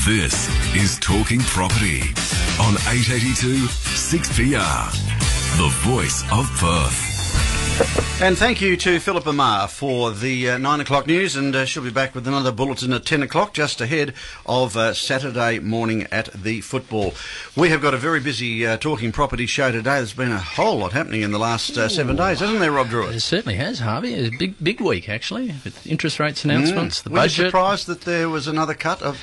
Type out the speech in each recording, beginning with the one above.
This is Talking Property on 882 6PR, the voice of Perth. And thank you to Philippa Marr for the 9 o'clock news, and she'll be back with another bulletin at 10 o'clock, just ahead of Saturday morning at the football. We have got a very busy Talking Property show today. There's been a whole lot happening in the last 7 days, hasn't there, Rob Druitt? It certainly has, Harvey. It's a big week, actually, with interest rates announcements, the Were you budget. surprised that there was another cut of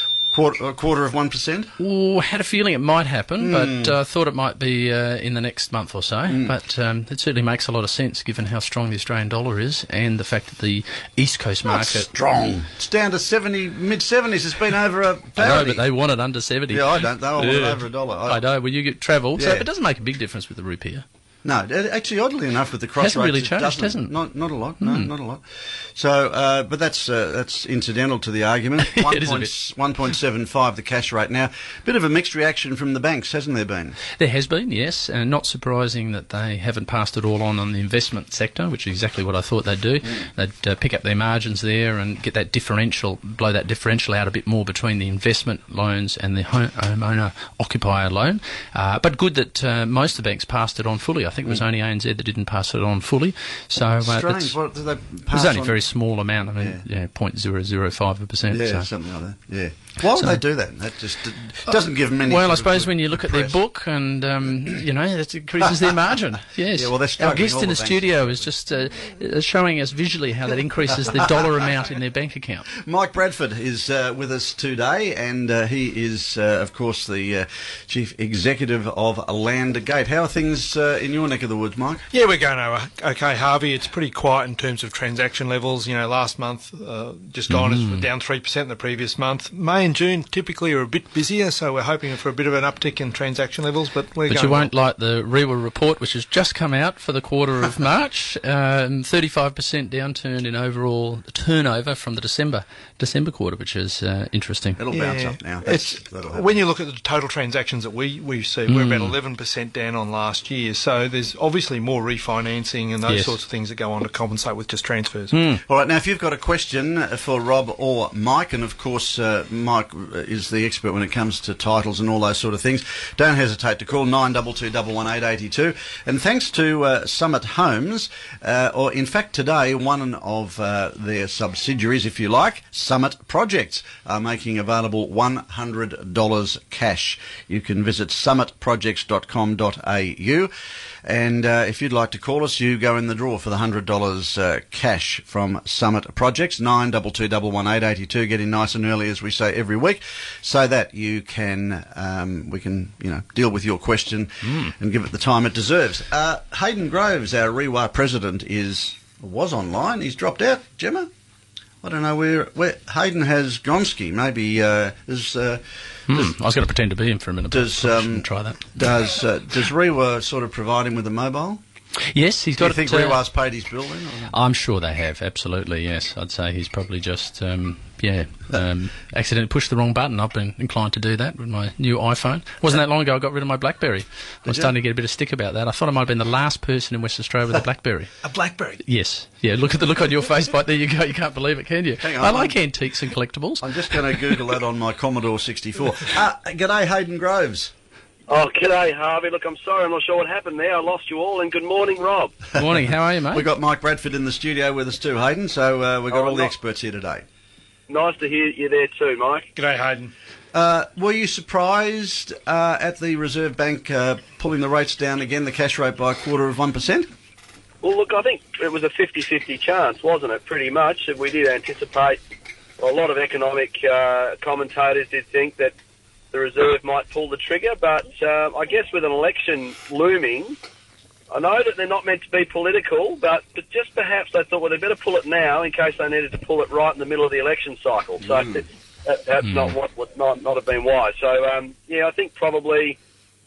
a quarter of 1%? Oh, had a feeling it might happen, but thought it might be in the next month or so. But it certainly makes a lot of sense given how strong the Australian dollar is and the fact that the East Coast market... strong. It's down to mid-70s. It's been over a parity. I know, but they want it under 70. Yeah, I don't. They want it over $1. I know. Well, you get travel, so Yeah. it doesn't make a big difference with the rupiah. No, actually, oddly enough, with the cross Hasn't rates, really it changed, doesn't. hasn't it? Not a lot. No, not a lot. So, but that's incidental to the argument. It is a bit. 1.75 the cash rate now. Bit of a mixed reaction from the banks, hasn't there been? There has been, yes, and not surprising that they haven't passed it all on the investment sector, which is exactly what I thought they'd do. They'd pick up their margins there and get that differential, blow that differential out a bit more between the investment loans and the homeowner occupier loan. But good that most of the banks passed it on fully. I think it was only ANZ that didn't pass it on fully. So Strange. What did they it pass was only on? a very small amount. I mean, 0.005%. Yeah, so. something like that. Yeah. Why would they do that? That just doesn't give them any. Well, I sort of suppose when you look at their press. book and, that increases their margin. Yes. Yeah, well, they're Our struggling, guest all in the the banks. studio is just showing us visually how that increases the dollar amount in their bank account. Mike Bradford is with us today, and he is, of course, the Chief Executive of Landgate. How are things in your neck of the woods, Mike? Yeah, we're going okay, Harvey. It's pretty quiet in terms of transaction levels. Last month, just gone, is down 3% in the previous month. May and June typically are a bit busier, so we're hoping for a bit of an uptick in transaction levels. But you won't like the REWA report, which has just come out for the quarter of March. 35% downturn in overall turnover from the December quarter, which is interesting. It'll bounce up now. When you look at the total transactions that we see, we're about 11% down on last year. So there's obviously more refinancing and those sorts of things that go on to compensate with just transfers. All right, now if you've got a question for Rob or Mike, and of course Mike is the expert when it comes to titles and all those sort of things, don't hesitate to call 922 11882. And thanks to Summit Homes, or in fact today one of their subsidiaries, if you like, Summit Projects, are making available $100 cash. You can visit summitprojects.com.au, and if you'd like to call us, you go in the draw for the $100 cash from Summit Projects. 922 11882. Get in nice and early, as we say every week, so that you can we can deal with your question and give it the time it deserves. Hayden Groves, our REWA president, was online. He's dropped out. Gemma, I don't know where Hayden has Gonski. Maybe I was going to pretend to be him for a minute. Try that. Does REWA sort of provide him with a mobile? Yes, he's got. Do you think REWA's paid his bill then? Or? I'm sure they have. Absolutely, yes. I'd say he's probably just accidentally pushed the wrong button. I've been inclined to do that with my new iPhone. Wasn't that long ago I got rid of my BlackBerry. I'm starting to get a bit of stick about that. I thought I might have been the last person in West Australia with a BlackBerry. A BlackBerry? Yes. Yeah, look at the look on your face, Mike. There you go. You can't believe it, can you? Hang on, I like antiques and collectibles. I'm just going to Google that on my Commodore 64. G'day, Hayden Groves. Oh, g'day, Harvey. Look, I'm sorry, I'm not sure what happened there. I lost you all, and good morning, Rob. Good morning. How are you, mate? We've got Mike Bradford in the studio with us too, Hayden, so we've got all the experts here today. Nice to hear you there too, Mike. G'day, Hayden. Were you surprised at the Reserve Bank pulling the rates down again, the cash rate by 0.25%? Well, look, I think it was a 50-50 chance, wasn't it, pretty much? We did anticipate, a lot of economic commentators did think that the Reserve might pull the trigger, but I guess with an election looming, I know that they're not meant to be political, but just perhaps they thought, well, they better pull it now in case they needed to pull it right in the middle of the election cycle. So that's not what would not have been wise. So, I think probably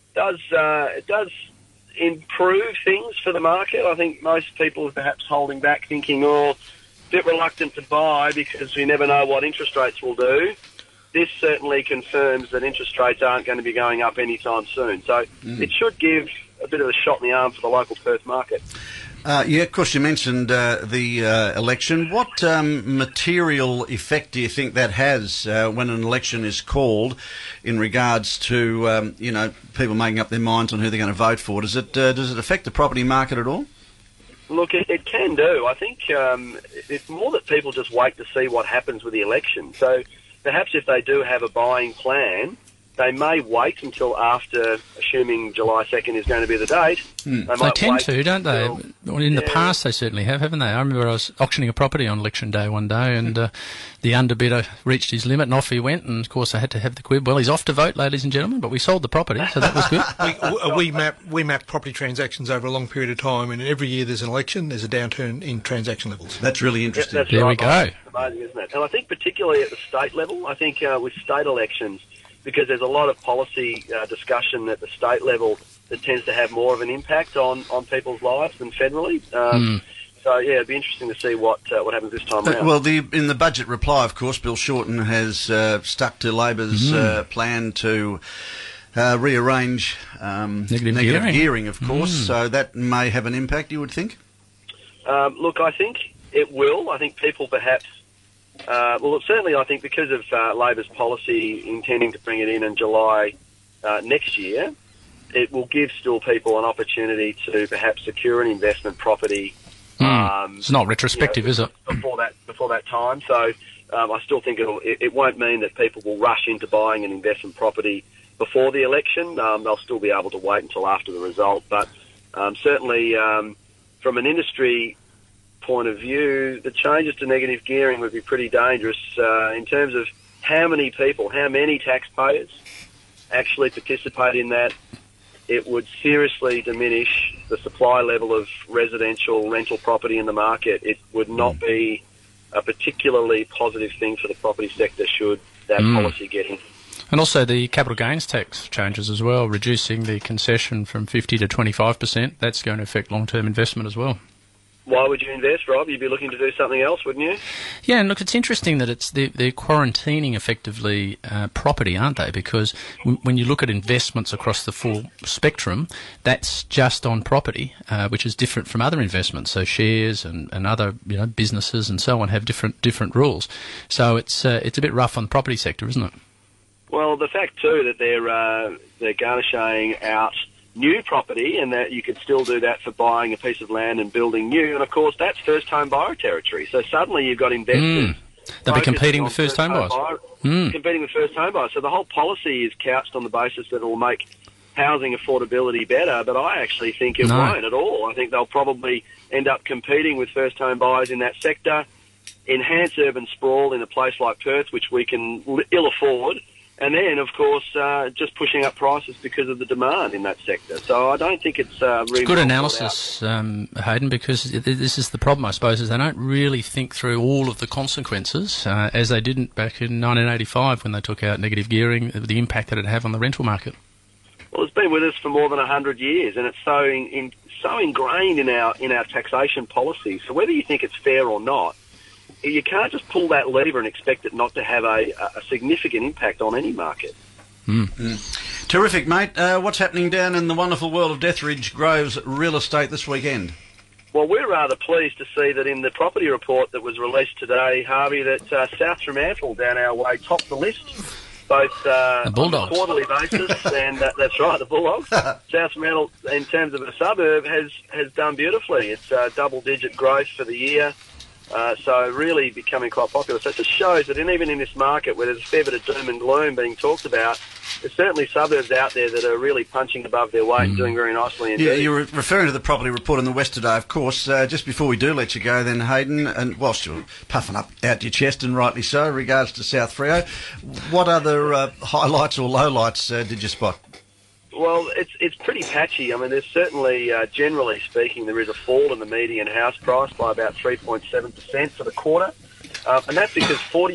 it does improve things for the market. I think most people are perhaps holding back, thinking, a bit reluctant to buy because we never know what interest rates will do. This certainly confirms that interest rates aren't going to be going up anytime soon. So it should give a bit of a shot in the arm for the local Perth market. Yeah, of course, you mentioned the election. What material effect do you think that has when an election is called in regards to, people making up their minds on who they're going to vote for? Does it affect the property market at all? Look, it can do. I think it's more that people just wait to see what happens with the election. So perhaps if they do have a buying plan, they may wait until after, assuming July 2nd is going to be the date. They tend to, don't they? In the past, they certainly have, haven't they? I remember I was auctioning a property on election day one day, and the underbidder reached his limit, and off he went. And of course, I had to have the quib. Well, he's off to vote, ladies and gentlemen. But we sold the property, so that was good. We map property transactions over a long period of time, and every year there's an election, there's a downturn in transaction levels. That's really interesting. That's there right. we go. It's amazing, isn't it? And I think particularly at the state level, I think with state elections, because there's a lot of policy discussion at the state level that tends to have more of an impact on people's lives than federally. So, yeah, it'd be interesting to see what happens this time around. Well, in the budget reply, of course, Bill Shorten has stuck to Labor's plan to rearrange negative gearing, of course, so that may have an impact, you would think? Look, I think it will. I think people perhaps... certainly I think because of Labor's policy intending to bring it in July next year, it will give still people an opportunity to perhaps secure an investment property. It's not retrospective, is it? Before that time. So I still think it won't mean that people will rush into buying an investment property before the election. They'll still be able to wait until after the result. But certainly from an industry point of view, the changes to negative gearing would be pretty dangerous in terms of how many taxpayers actually participate in that. It would seriously diminish the supply level of residential rental property in the market. It would not be a particularly positive thing for the property sector should that policy get in. And also the capital gains tax changes as well, reducing the concession from 50 to 25%. That's going to affect long-term investment as well. Why would you invest, Rob? You'd be looking to do something else, wouldn't you? Yeah, and look, it's interesting that they're quarantining effectively property, aren't they? Because when you look at investments across the full spectrum, that's just on property, which is different from other investments. So shares and other businesses and so on have different rules. So it's a bit rough on the property sector, isn't it? Well, the fact too that they're garnishing out new property, and that you could still do that for buying a piece of land and building new. And of course, that's first home buyer territory. So suddenly you've got investors. They'll be competing with first home buyers. Competing with first home buyers. So the whole policy is couched on the basis that it will make housing affordability better, but I actually think it won't at all. I think they'll probably end up competing with first home buyers in that sector, enhance urban sprawl in a place like Perth, which we can ill afford, and then, of course, just pushing up prices because of the demand in that sector. So I don't think it's really... It's good analysis, Hayden, because this is the problem, I suppose, is they don't really think through all of the consequences, as they didn't back in 1985 when they took out negative gearing, the impact that it had have on the rental market. Well, it's been with us for more than 100 years, and it's so ingrained in our taxation policy. So whether you think it's fair or not, you can't just pull that lever and expect it not to have a significant impact on any market. Terrific, mate. What's happening down in the wonderful world of Dethridge Groves real estate this weekend? Well, we're rather pleased to see that in the property report that was released today, Harvey, that South Fremantle down our way topped the list, both on a quarterly basis, and that's right, the Bulldogs. South Fremantle, in terms of a suburb, has done beautifully. It's double-digit growth for the year. So really becoming quite popular. So it just shows that even in this market where there's a fair bit of doom and gloom being talked about, there's certainly suburbs out there that are really punching above their weight and doing very nicely indeed. Yeah, you were referring to the property report in the West today, of course. Just before we do let you go then, Hayden, and whilst you're puffing up out your chest, and rightly so, in regards to South Freo, what other highlights or lowlights did you spot? Well, it's pretty patchy. I mean, there's certainly, generally speaking, there is a fall in the median house price by about 3.7% for the quarter. And that's because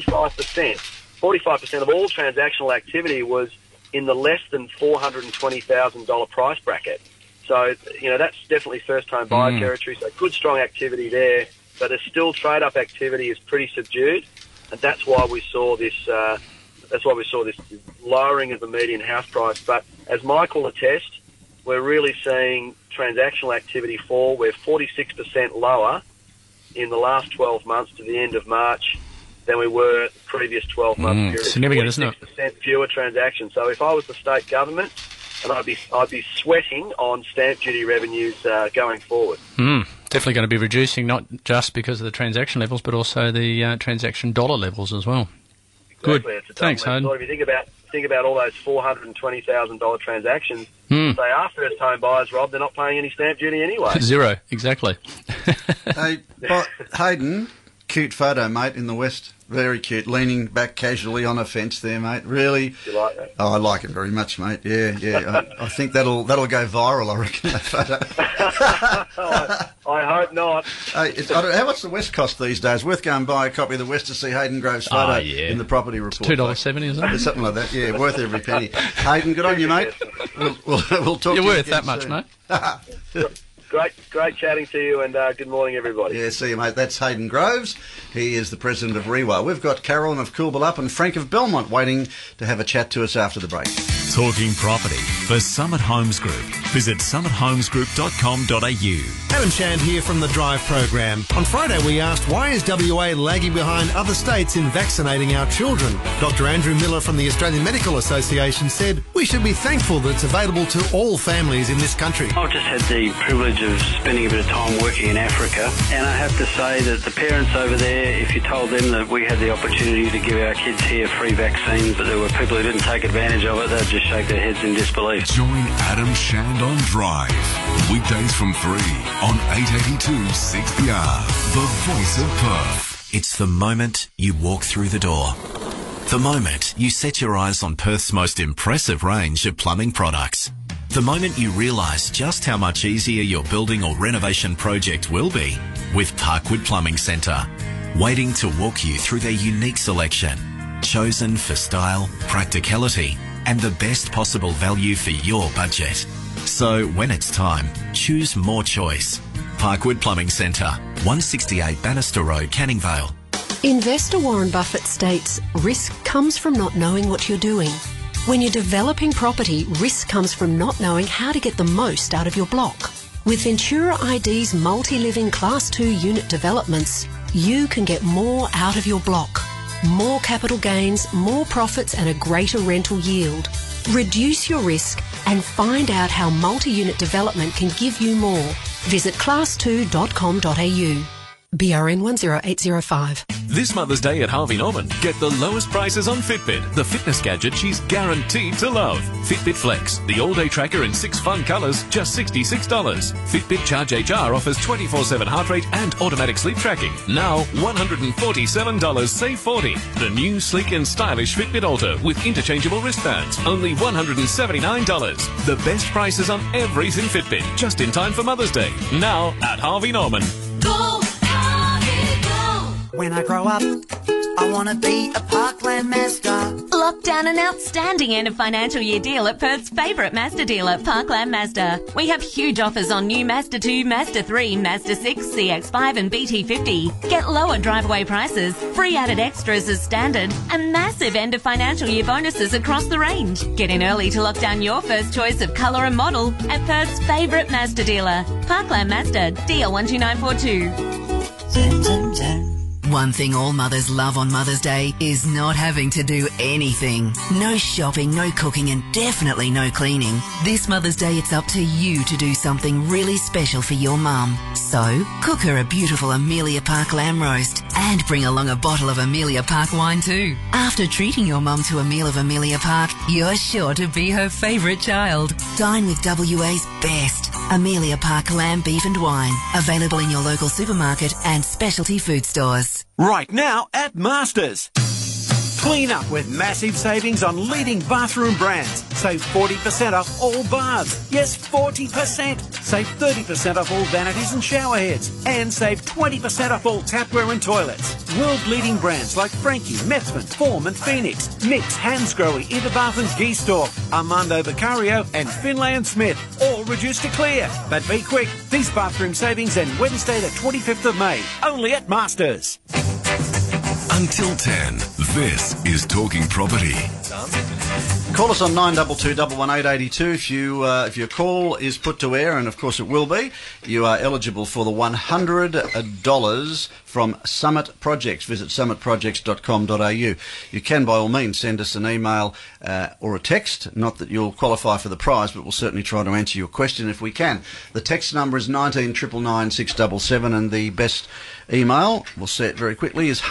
45% of all transactional activity was in the less than $420,000 price bracket. So, that's definitely first-time buyer territory, so good, strong activity there. But there's still trade-up activity is pretty subdued, and that's why we saw this lowering of the median house price. But as Michael attests, we're really seeing transactional activity fall. We're 46% lower in the last 12 months to the end of March than we were the previous 12-month period. Significant, isn't it? 46% fewer transactions. So if I was the state government, and I'd be sweating on stamp duty revenues going forward. Definitely going to be reducing, not just because of the transaction levels, but also the transaction dollar levels as well. Exactly. Good. It's a Thanks, Hayden. If you think about all those $420,000 transactions, say our first-home buyers, Rob, they're not paying any stamp duty anyway. Zero, exactly. Hey, Hayden, cute photo, mate, in the west. Very cute, leaning back casually on a fence there, mate. Really. You like that? Oh, I like it very much, mate. Yeah. I think that'll go viral, I reckon, that photo. I hope not. Hey, how much the West cost these days? Worth going and buy a copy of the West to see Hayden Grove's photo in the property report. $2.70, isn't it? Something like that, yeah. Worth every penny. Hayden, good on you, mate. We'll talk to you worth again that much, soon. mate. Great chatting to you, and good morning, everybody. Yeah, see you, mate. That's Hayden Groves. He is the president of REWA. We've got Carolyn of Coolbellup and Frank of Belmont waiting to have a chat to us after the break. Talking property for Summit Homes Group. Visit summithomesgroup.com.au. Adam Shand here from the Drive program. On Friday we asked, why is WA lagging behind other states in vaccinating our children? Dr. Andrew Miller from the Australian Medical Association said we should be thankful that it's available to all families in this country. I've just had the privilege of spending a bit of time working in Africa, and I have to say that the parents over there, if you told them that we had the opportunity to give our kids here free vaccines, but there were people who didn't take advantage of it, they'd just shake their heads in disbelief. Join Adam Shand on Drive. Weekdays from 3 on 882 6PR. The voice of Perth. It's the moment you walk through the door. The moment you set your eyes on Perth's most impressive range of plumbing products. The moment you realise just how much easier your building or renovation project will be with Parkwood Plumbing Centre. Waiting to walk you through their unique selection. Chosen for style, practicality and the best possible value for your budget. So when it's time, choose more choice. Parkwood Plumbing Centre, 168 Bannister Road, Canning Vale. Investor Warren Buffett states, risk comes from not knowing what you're doing. When you're developing property, risk comes from not knowing how to get the most out of your block. With Ventura ID's multi-living Class 2 unit developments, you can get more out of your block. More capital gains, more profits and a greater rental yield. Reduce your risk and find out how multi-unit development can give you more. Visit class2.com.au. BRN 10805. This Mother's Day at Harvey Norman, get the lowest prices on Fitbit, the fitness gadget she's guaranteed to love. Fitbit Flex, the all-day tracker in 6 fun colours, just $66. Fitbit Charge HR offers 24/7 heart rate and automatic sleep tracking. Now $147, save $40. The new sleek and stylish Fitbit Ultra with interchangeable wristbands, only $179. The best prices on everything Fitbit, just in time for Mother's Day. Now at Harvey Norman. Go! When I grow up, I want to be a Parkland Mazda. Lock down an outstanding end of financial year deal at Perth's favourite Mazda dealer, Parkland Mazda. We have huge offers on new Mazda 2, Mazda 3, Mazda 6, CX-5 and BT50. Get lower drive-away prices, free added extras as standard, and massive end of financial year bonuses across the range. Get in early to lock down your first choice of colour and model at Perth's favourite Mazda dealer, Parkland Mazda, DL 12942. One thing all mothers love on Mother's Day is not having to do anything. No shopping, no cooking and definitely no cleaning. This Mother's Day it's up to you to do something really special for your mum. So, cook her a beautiful Amelia Park lamb roast and bring along a bottle of Amelia Park wine too. After treating your mum to a meal of Amelia Park, you're sure to be her favourite child. Dine with WA's best. Amelia Park lamb, beef and wine. Available in your local supermarket and specialty food stores. Right now at Masters. Clean up with massive savings on leading bathroom brands. Save 40% off all baths. Yes, 40%. Save 30% off all vanities and shower heads. And save 20% off all tapware and toilets. World-leading brands like Frankie, Methven, Form and Phoenix, Mix, Hansgrohe, Interbath and Geestorp, Armando Vicario and Finlay and Smith. All reduced to clear. But be quick. These bathroom savings end Wednesday the 25th of May. Only at Masters. Until 10, this is Talking Property. Call us on 92211882 if your call is put to air, and of course it will be. You are eligible for the $100 from Summit Projects. Visit summitprojects.com.au. You can by all means send us an email or a text. Not that you'll qualify for the prize, but we'll certainly try to answer your question if we can. The text number is 1999677, and the best email, we'll say it very quickly, is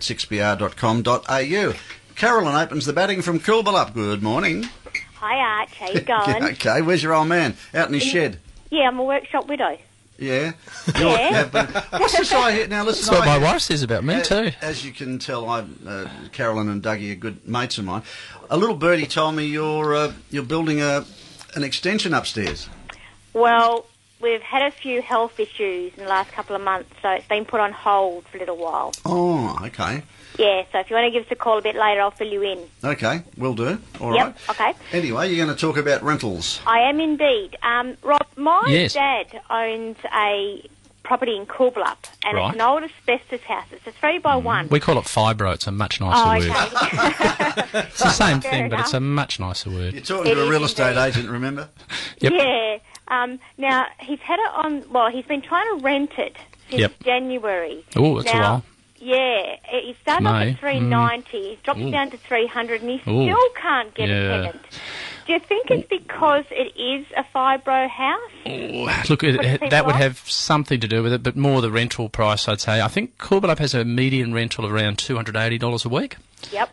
harvey@6pr.com.au. Carolyn opens the batting from Coolbellup. Good morning. Hi, Arch. How you going? Okay, where's your old man? Out in his shed? Yeah, I'm a workshop widow. Yeah? Yeah. What's this I hear? Now, listen, That's what my wife says about me, too. As you can tell, Carolyn and Dougie are good mates of mine. A little birdie told me you're building an extension upstairs. Well, we've had a few health issues in the last couple of months, so it's been put on hold for a little while. Oh, okay. Yeah, so if you want to give us a call a bit later, I'll fill you in. Okay, will do. All right. Yep, okay. Anyway, you're going to talk about rentals. I am indeed. Rob, my Yes. dad owns a property in Coolbellup, and Right. it's an old asbestos house. It's a 3x1. We call it fibro. It's a much nicer word. It's the same Fair thing, but it's a enough. much nicer word. You're talking to a real estate agent, remember? Yep. Yeah. Now, he's had it on... Well, he's been trying to rent it since Yep. January. Oh, that's a while. Yeah, he started off May. at 390, he's dropped Ooh. it down to 300, and he Ooh. still can't get Yeah. a tenant. Do you think it's because it is a fibro house? Look, Puts people that would off? have something to do with it, but more the rental price, I'd say. I think Coolbellup has a median rental of around $280 a week. Yep.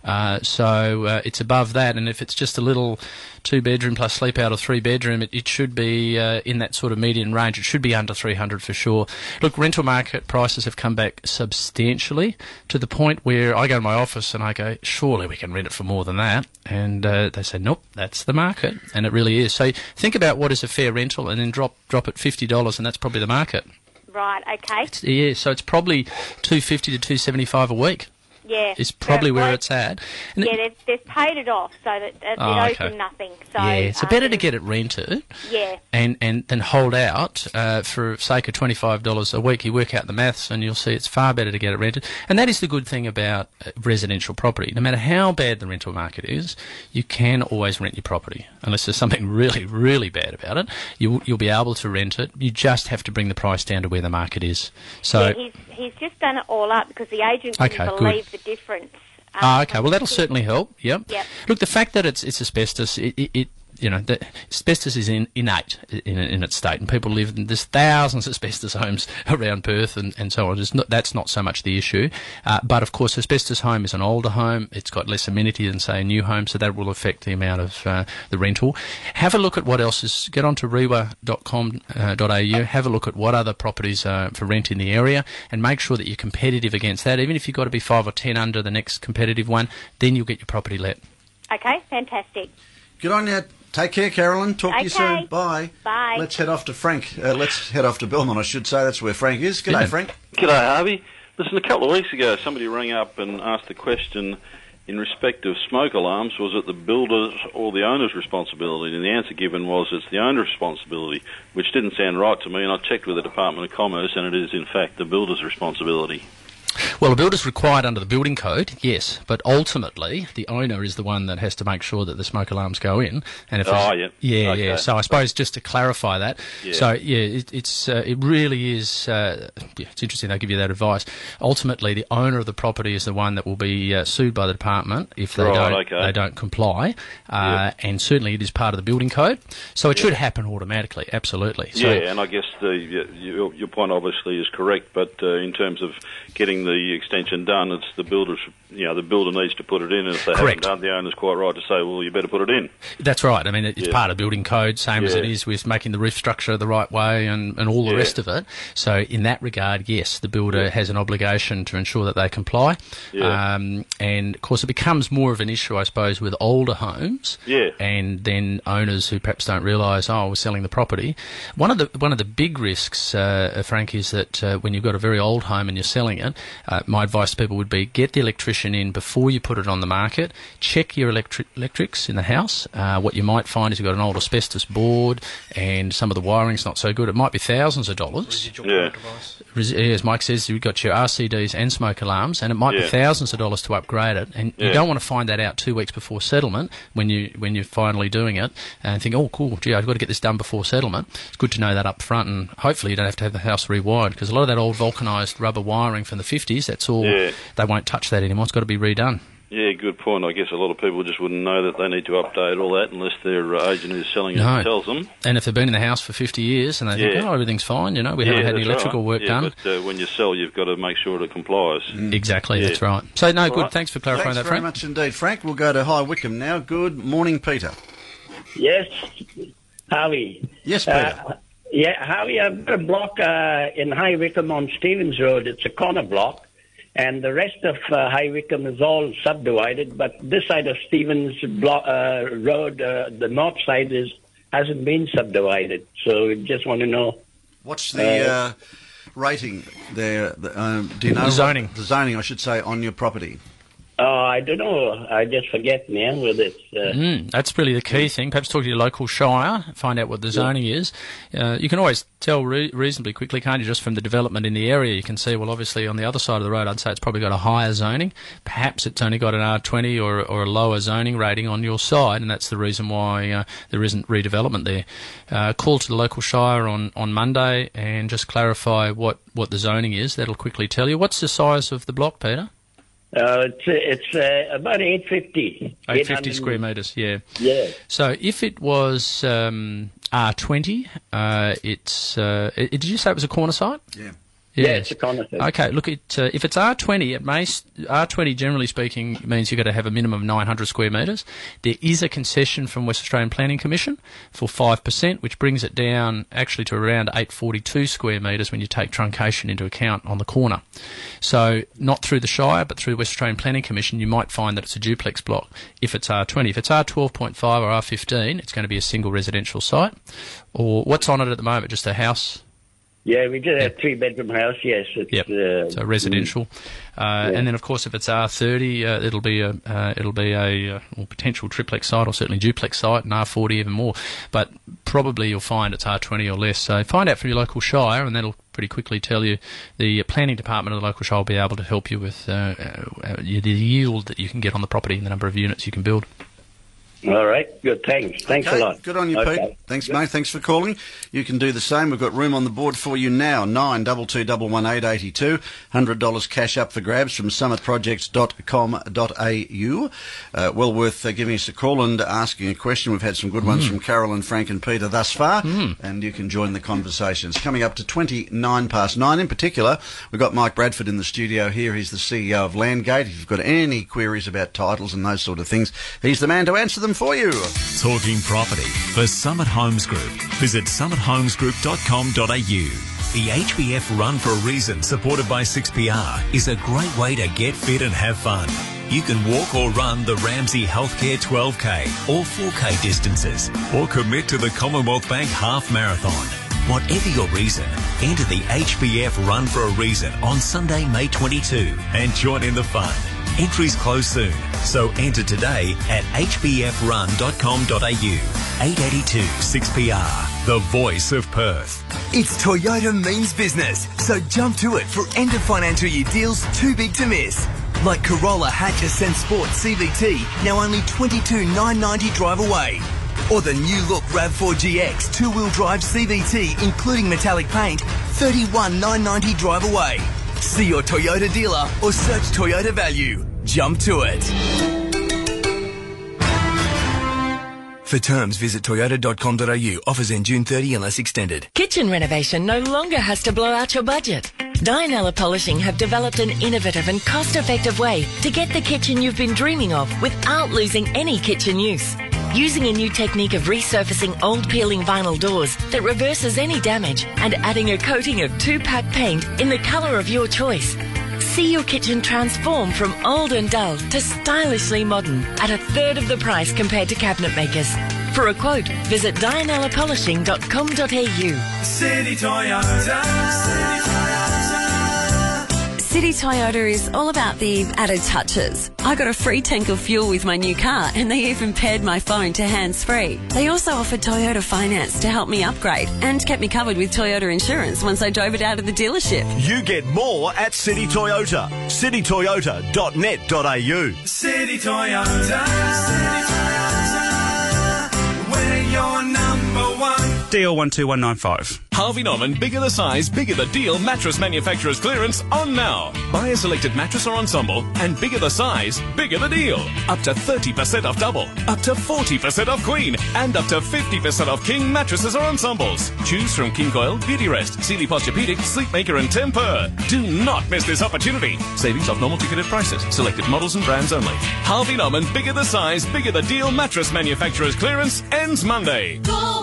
So it's above that, and if it's just a little 2-bedroom plus sleep out or 3-bedroom, it should be in that sort of median range. It should be under 300 for sure. Look, rental market prices have come back substantially to the point where I go to my office and I go, surely we can rent it for more than that, and they say, nope, that's the market, and it really is. So think about what is a fair rental, and then drop it $50, and that's probably the market. Right, okay. Yeah, so it's probably $250 to $275 a week. Yeah. Is probably where Well, it's at. And yeah, they've paid it off, so that it owes them nothing. So, yeah, so better to get it rented. Yeah. And then hold out for sake of $25 a week. You work out the maths and you'll see it's far better to get it rented. And that is the good thing about residential property. No matter how bad the rental market is, you can always rent your property. Unless there's something really, really bad about it, you'll be able to rent it. You just have to bring the price down to where the market is. So. Yeah, he's just done it all up because the agent couldn't Okay, believe the difference. Okay. Well, that'll certainly help. Yep. Yep. Look, the fact that it's asbestos, the asbestos is innate in its state, and people live in there's thousands of asbestos homes around Perth and so on. That's not so much the issue, but of course, asbestos home is an older home. It's got less amenity than say a new home, so that will affect the amount of the rental. Have a look at what else is. Get onto rewa.com.au. Have a look at what other properties are for rent in the area, and make sure that you're competitive against that. Even if you've got to be 5 or 10 under the next competitive one, then you'll get your property let. Okay, fantastic. Good on you. Take care, Carolyn. Talk to you Okay. soon. Bye. Bye. Let's head off to Frank. Let's head off to Belmont, I should say. That's where Frank is. G'day, Yeah. Frank. G'day, Harvey. Listen, a couple of weeks ago, somebody rang up and asked the question in respect of smoke alarms, was it the builder's or the owner's responsibility? And the answer given was it's the owner's responsibility, which didn't sound right to me, and I checked with the Department of Commerce, and it is, in fact, the builder's responsibility. Well, a builder's required under the building code, yes, but ultimately the owner is the one that has to make sure that the smoke alarms go in. And if Okay. So I suppose just to clarify that, Yeah. so yeah, it really is. It's interesting they give you that advice. Ultimately, the owner of the property is the one that will be sued by the department if they don't comply, and certainly it is part of the building code, so it should happen automatically. Absolutely. So, Yeah, and I guess your point obviously is correct, but in terms of getting the extension done, it's the builder's. The builder needs to put it in, and if they haven't done, the owner's quite right to say, well, you better put it in. That's right. I mean, it's part of building code, same as it is with making the roof structure the right way and all the rest of it. So in that regard, yes, the builder has an obligation to ensure that they comply. Yeah. And, of course, it becomes more of an issue, I suppose, with older homes and then owners who perhaps don't realise, we're selling the property. One of the big risks, Frank, is that when you've got a very old home and you're selling it, my advice to people would be get the electrician in before you put it on the market. Check your electrics in the house. What you might find is you've got an old asbestos board and some of the wiring's not so good. It might be thousands of dollars. As Mike says, you've got your RCDs and smoke alarms, and it might be thousands of dollars to upgrade it. And you don't want to find that out 2 weeks before settlement when you're finally doing it and think, oh, cool, gee, I've got to get this done before settlement. It's good to know that up front, and hopefully you don't have to have the house rewired, because a lot of that old vulcanised rubber wiring from the 50s, that's all, they won't touch that anymore. It's got to be redone. Yeah, good point. I guess a lot of people just wouldn't know that they need to update all that unless their agent who's selling it tells them. And if they've been in the house for 50 years and they think, oh, everything's fine, you know, we haven't had any electrical work done. But when you sell, you've got to make sure it complies. Exactly, that's right. So, no, good. Thanks for clarifying that, Frank. Thanks very much indeed, Frank. We'll go to High Wycombe now. Good morning, Peter. Yes, Harvey. Yes, Peter. Harvey, I've got a block in High Wycombe on Stevens Road. It's a corner block. And the rest of High Wycombe is all subdivided, but this side of Stevens Road, the north side hasn't been subdivided. So just want to know. What's the rating there? Do you know? The zoning. The zoning, I should say, on your property. I don't know. I just forget now whether it's... That's really the key thing. Perhaps talk to your local shire, find out what the zoning is. You can always tell reasonably quickly, can't you, just from the development in the area. You can see, well, obviously on the other side of the road, I'd say it's probably got a higher zoning. Perhaps it's only got an R20 or a lower zoning rating on your side, and that's the reason why there isn't redevelopment there. Call to the local shire on Monday and just clarify what the zoning is. That'll quickly tell you. What's the size of the block, Peter? It's about 850. 850 square metres, yeah. Yeah. So if it was R20, did you say it was a corner site? Yeah. Yeah, it's a corner site. Okay, look, if it's R20, R20 generally speaking means you've got to have a minimum of 900 square metres. There is a concession from West Australian Planning Commission for 5%, which brings it down actually to around 842 square metres when you take truncation into account on the corner. So not through the Shire, but through the West Australian Planning Commission, you might find that it's a duplex block if it's R20. If it's R12.5 or R15, it's going to be a single residential site. Or what's on it at the moment? Just a house? Yeah, we did a 3-bedroom house, yes. It's, so residential. And then, of course, if it's R30, it'll be a potential triplex site or certainly duplex site, and R40 even more. But probably you'll find it's R20 or less. So find out from your local shire, and that'll pretty quickly tell you. The planning department of the local shire will be able to help you with the yield that you can get on the property and the number of units you can build. All right, good, thanks. Thanks a lot. Good on you, Pete. Thanks, mate. Thanks for calling. You can do the same. We've got room on the board for you now. 92211882. $100 cash up for grabs from summitprojects.com.au. Well worth giving us a call and asking a question. We've had some good ones from Carol and Frank and Peter thus far, and you can join the conversations. Coming up to 9:29 in particular, we've got Mike Bradford in the studio here. He's the CEO of Landgate. If you've got any queries about titles and those sort of things, he's the man to answer them for you. Talking property for Summit Homes Group. Visit summithomesgroup.com.au. The HBF Run for a Reason, supported by 6PR, is a great way to get fit and have fun. You can walk or run the Ramsay Healthcare 12K or 4K distances, or commit to the Commonwealth Bank Half Marathon. Whatever your reason, enter the HBF Run for a Reason on Sunday, May 22 and join in the fun. Entries close soon, so enter today at hbfrun.com.au. 882 6PR, the voice of Perth. It's Toyota means business, so jump to it for end of financial year deals too big to miss. Like Corolla Hatch Ascent Sport CVT, now only $22,990 drive away. Or the new look RAV4 GX two-wheel drive CVT, including metallic paint, $31,990 drive away. See your Toyota dealer or search Toyota Value. Jump to it. For terms, visit toyota.com.au. Offers end June 30 unless extended. Kitchen renovation no longer has to blow out your budget. Dianella Polishing have developed an innovative and cost-effective way to get the kitchen you've been dreaming of without losing any kitchen use. Using a new technique of resurfacing old peeling vinyl doors that reverses any damage and adding a coating of 2-pack paint in the colour of your choice. See your kitchen transform from old and dull to stylishly modern at a third of the price compared to cabinet makers. For a quote, visit dianellapolishing.com.au. City Toyota. City Toyota is all about the added touches. I got a free tank of fuel with my new car, and they even paired my phone to hands-free. They also offered Toyota finance to help me upgrade and kept me covered with Toyota insurance once I drove it out of the dealership. You get more at City Toyota. citytoyota.net.au. City Toyota, we're your number one. DL 12195. Harvey Norman Bigger the Size, Bigger the Deal mattress manufacturer's clearance on now. Buy a selected mattress or ensemble and bigger the size, bigger the deal. Up to 30% off double, up to 40% off queen, and up to 50% off king mattresses or ensembles. Choose from King Coil, Beauty Rest, Sealy Posturepedic, Sleepmaker and Tempur. Do not miss this opportunity. Savings off normal ticketed prices. Selected models and brands only. Harvey Norman Bigger the Size, Bigger the Deal mattress manufacturer's clearance ends Monday.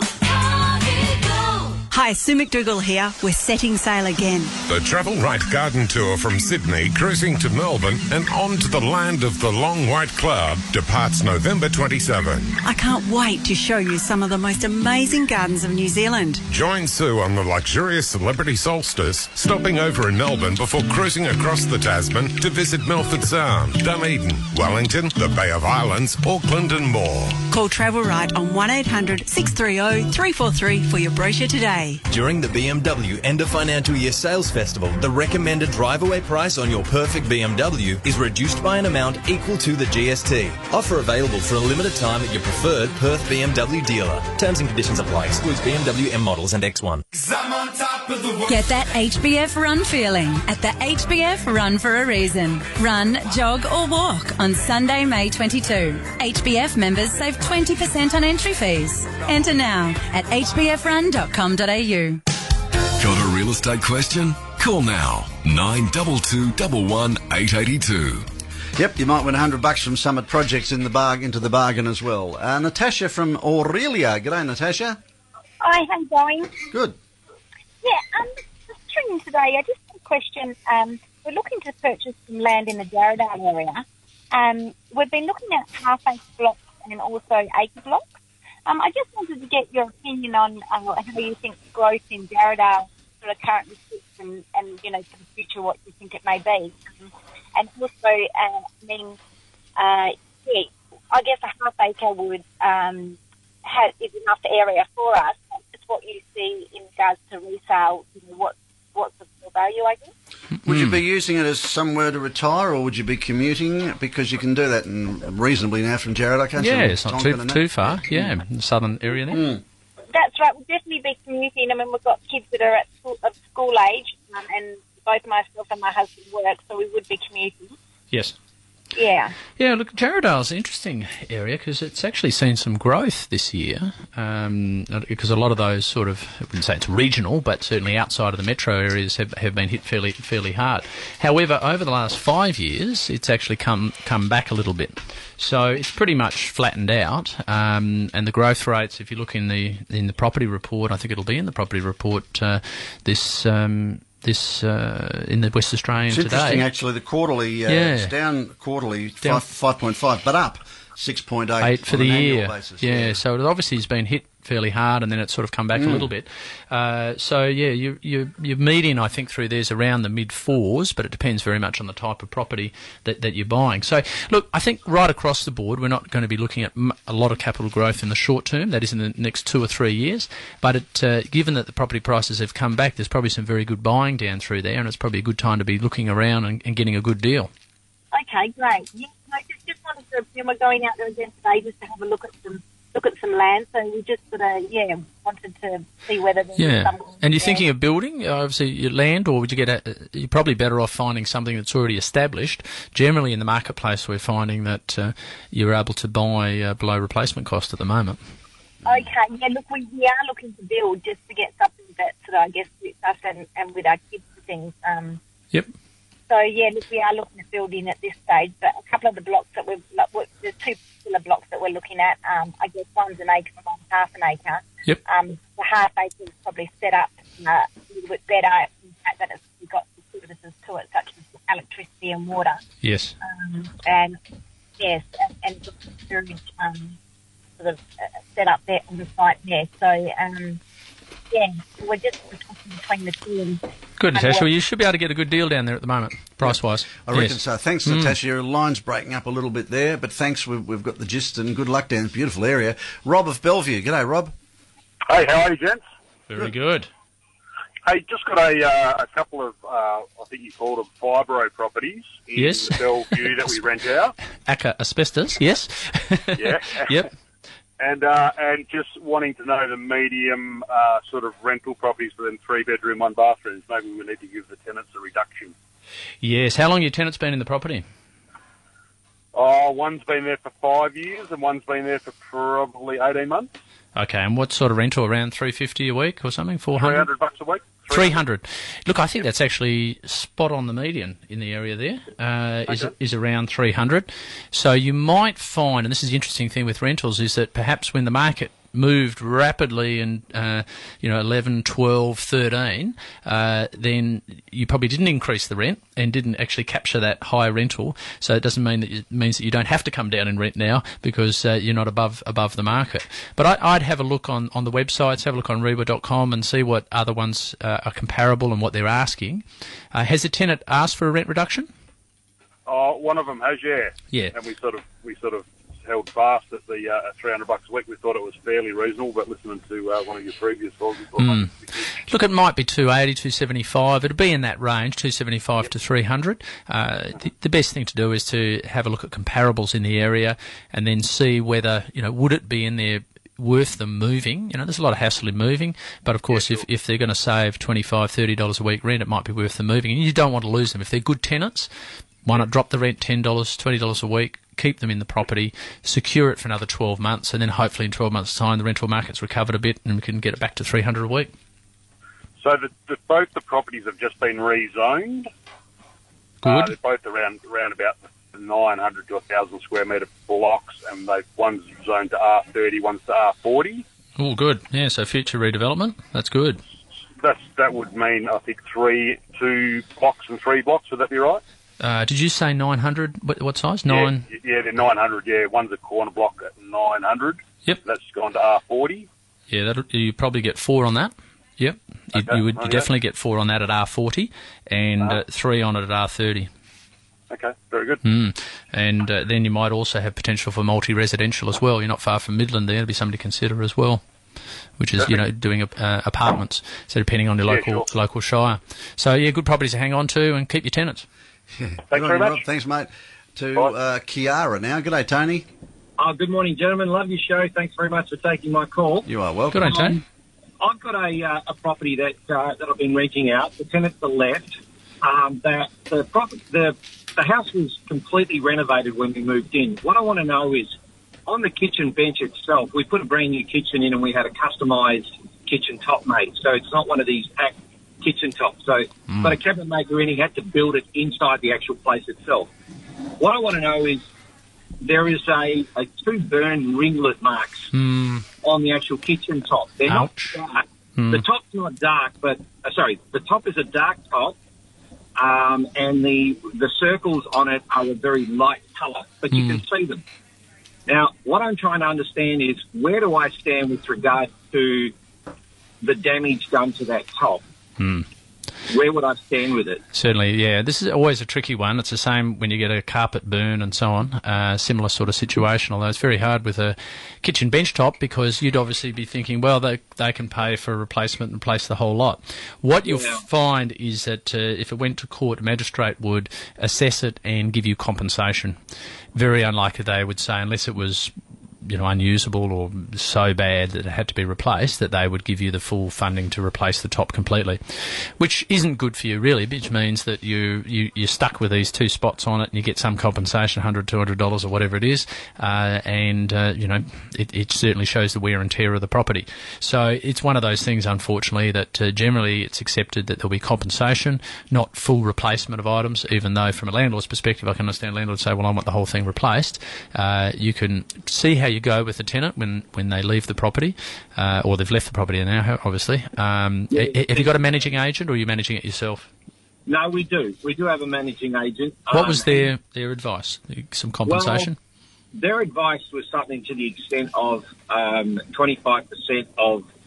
Hi, Sue McDougall here. We're setting sail again. The Travel Right Garden Tour from Sydney, cruising to Melbourne and on to the land of the long white cloud, departs November 27. I can't wait to show you some of the most amazing gardens of New Zealand. Join Sue on the luxurious Celebrity Solstice, stopping over in Melbourne before cruising across the Tasman to visit Milford Sound, Dunedin, Wellington, the Bay of Islands, Auckland and more. Call Travel Right on 1800 630 343 for your brochure today. During the BMW End of Financial Year Sales Festival, the recommended drive-away price on your perfect BMW is reduced by an amount equal to the GST. Offer available for a limited time at your preferred Perth BMW dealer. Terms and conditions apply. Excludes BMW M models and X1. Get that HBF run feeling at the HBF Run for a Reason. Run, jog or walk on Sunday, May 22. HBF members save 20% on entry fees. Enter now at hbfrun.com.au. Got a real estate question? Call now. 922 11 882. Yep, you might win $100 from Summit Projects into the bargain as well. Natasha from Aurelia. G'day, Natasha. Hi, how you going? Good. Yeah, just tuning in today. I just have a question. We're looking to purchase some land in the Jarrahdale area. We've been looking at half-acre blocks and also acre blocks. I just wanted to get your opinion on how you think growth in Jarrahdale sort of currently sits and you know, for the future, what you think it may be. And also, I guess a half acre would is enough area for us. It's what you see in regards to resale, you know, what's the full value, I guess. Would you be using it as somewhere to retire, or would you be commuting? Because you can do that reasonably now from Jarrahdale, can't you? Yeah, it's not too far. Yeah, in the southern area there. That's right. We'll definitely be commuting. I mean, we've got kids that are of school age, and both myself and my husband work, so we would be commuting. Yes. Yeah. Yeah, look, Jarrahdale's an interesting area because it's actually seen some growth this year because a lot of those sort of, I wouldn't say it's regional, but certainly outside of the metro areas have been hit fairly hard. However, over the last 5 years, it's actually come back a little bit. So it's pretty much flattened out, and the growth rates, if you look in the property report, I think it'll be in the property report in the West Australian today. It's interesting, actually. The quarterly, it's down quarterly 5.5, but up 6.8 for the year. Basis. Yeah, so it obviously has been hit fairly hard, and then it's sort of come back a little bit. So yeah, your median, I think, through there's around the mid-4s, but it depends very much on the type of property that you're buying. So look, I think right across the board, we're not going to be looking at a lot of capital growth in the short term, that is in the next 2 or 3 years, but given that the property prices have come back, there's probably some very good buying down through there, and it's probably a good time to be looking around and getting a good deal. Okay, great. Yeah, I just wanted to, we're going out there again today just to have a look at some land, so we just sort of, wanted to see whether there's something. And you're thinking of building, obviously, your land, or would you you're probably better off finding something that's already established. Generally in the marketplace, we're finding that you're able to buy below replacement cost at the moment. Okay, yeah, look, we are looking to build just to get something that sort of, I guess, suits us and with our kids and things. Yep. So, yeah, look, we are looking at building at this stage, but a couple of the blocks that there's 2 particular blocks that we're looking at, I guess one's an acre and one's half an acre. Yep. The half acre is probably set up a little bit better in the fact that we've got the services to it, such as electricity and water. Yes. And sort of storage sort of set up there on the site there. So, Yeah, we're just between the two. Good, Natasha. Well, you should be able to get a good deal down there at the moment, price-wise. I reckon so. Thanks, Natasha. Your line's breaking up a little bit there, but thanks. We've got the gist, and good luck down. Beautiful area. Rob of Bellevue. G'day, Rob. Hey, how are you, gents? Very good. Hey, just got a couple of, I think you called them fibro properties in the Bellevue that we rent out. ACCA asbestos, yes. Yeah. Yep. And just wanting to know the medium sort of rental properties for them 3-bedroom, 1-bathrooms. Maybe we need to give the tenants a reduction. Yes. How long have your tenants been in the property? Oh, one's been there for 5 years and one's been there for probably 18 months. Okay, and what sort of rental? Around $350 a week or something? $400? $300 a week. 300. Look, I think that's actually spot on the median in the area there, is around 300. So you might find, and this is the interesting thing with rentals, is that perhaps when the market moved rapidly in 11, 12, 13, then you probably didn't increase the rent and didn't actually capture that high rental. So it doesn't mean that it means that you don't have to come down in rent now because you're not above the market. But I'd have a look on the websites, have a look on Rewa.com and see what other ones are comparable and what they're asking. Has a tenant asked for a rent reduction? Oh, one of them has, yeah. Yeah. And we sort of held fast at the $300 a week. We thought it was fairly reasonable, but listening to one of your previous calls, we thought look, it might be 280, 275. It'll be in that range, 275 to 300. The best thing to do is to have a look at comparables in the area and then see whether, would it be in there worth them moving. There's a lot of hassle in moving, but of course if they're going to save $25, $30 a week rent, it might be worth them moving. And you don't want to lose them. If they're good tenants, why not drop the rent $10, $20 a week, keep them in the property, secure it for another 12 months, and then hopefully in 12 months' time the rental market's recovered a bit and we can get it back to $300 a week. So both the properties have just been rezoned. Good. They're both around about 900 to 1,000 square metre blocks, and one's zoned to R30, one's to R40. Oh, good. Yeah, so future redevelopment. That's good. That would mean, I think, 2 blocks and 3 blocks. Would that be right? Did you say 900? What size? Yeah, they're 900, yeah. One's a corner block at 900. Yep. That's gone to R40. Yeah, you probably get 4 on that. Yep. You definitely get 4 on that at R40 and 3 on it at R30. Okay, very good. And then you might also have potential for multi-residential as well. You're not far from Midland there. There'll be something to consider as well, which is, doing apartments. So depending on your local shire. So, yeah, good properties to hang on to and keep your tenants. Yeah. Thanks very much. Rob. Thanks, mate. To Kiara now. G'day, Tony. Good morning, gentlemen. Love your show. Thanks very much for taking my call. You are welcome. Good on, Tony. I've got a property that I've been renting out. The tenants are left. The house was completely renovated when we moved in. What I want to know is, on the kitchen bench itself, we put a brand new kitchen in and we had a customised kitchen top made. So it's not one of these packed kitchen tops. So got a cabinet maker in, he had to build it inside the actual place itself. What I want to know is, there is a 2 burn ringlet marks on the actual kitchen top. They're not dark. The top's not dark, but the top is a dark top, and the circles on it are a very light colour, but you can see them. Now, what I'm trying to understand is, where do I stand with regard to the damage done to that top? Where would I stand with it? Certainly, yeah. This is always a tricky one. It's the same when you get a carpet burn and so on, similar sort of situation, although it's very hard with a kitchen bench top because you'd obviously be thinking, well, they can pay for a replacement and replace the whole lot. What you'll find is that if it went to court, a magistrate would assess it and give you compensation. Very unlikely they would say, unless it was unusable or so bad that it had to be replaced, that they would give you the full funding to replace the top completely, which isn't good for you really, which means that you're stuck with these 2 spots on it and you get some compensation, $100, $200 or whatever it is, it certainly shows the wear and tear of the property. So it's one of those things, unfortunately, that generally it's accepted that there'll be compensation, not full replacement of items, even though from a landlord's perspective I can understand landlords say, well, I want the whole thing replaced. You can see how you go with the tenant when they leave the property, or they've left the property now, obviously. Have you got a managing agent, or are you managing it yourself? No, we do. We do have a managing agent. What was their advice? Some compensation? Well, their advice was something to the extent of 25% of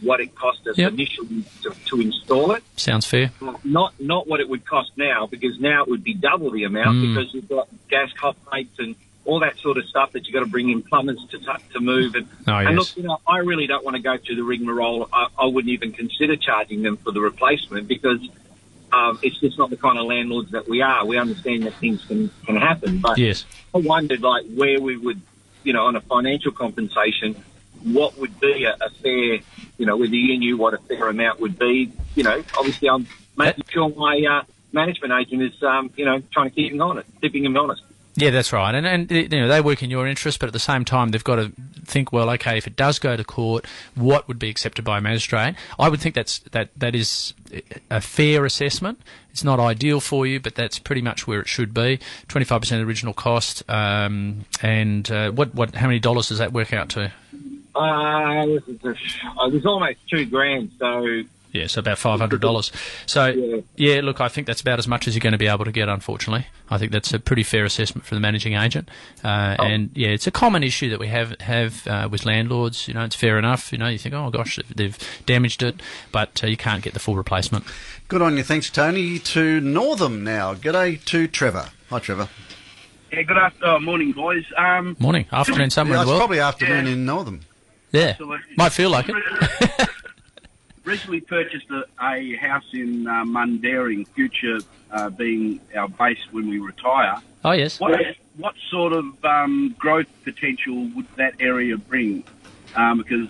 what it cost us initially to install it. Sounds fair. Not what it would cost now, because now it would be double the amount because you've got gas hot plates and all that sort of stuff that you've got to bring in plumbers to move. And look, I really don't want to go through the rigmarole. I wouldn't even consider charging them for the replacement because it's just not the kind of landlords that we are. We understand that things can happen. But I wondered, like, where we would, on a financial compensation, what would be a fair, whether you knew what a fair amount would be. Obviously I'm making sure my management agent is, trying to keep him honest. Yeah, that's right. And they work in your interest, but at the same time, they've got to think, well, okay, if it does go to court, what would be accepted by a magistrate? I would think that is a fair assessment. It's not ideal for you, but that's pretty much where it should be. 25% of the original cost. And how many dollars does that work out to? It was almost $2,000, so... Yeah, so about $500. So, look, I think that's about as much as you're going to be able to get, unfortunately. I think that's a pretty fair assessment for the managing agent. And, it's a common issue that we have with landlords. It's fair enough. You think, oh, gosh, they've damaged it, but you can't get the full replacement. Good on you. Thanks, Tony. To Northam now. G'day to Trevor. Hi, Trevor. Yeah, good morning, boys. Morning. Afternoon somewhere in the world. It's probably afternoon in Northam. Yeah. Absolutely. Might feel like it. Recently purchased a house in Mundaring, future being our base when we retire. Oh, yes. What sort of growth potential would that area bring? Because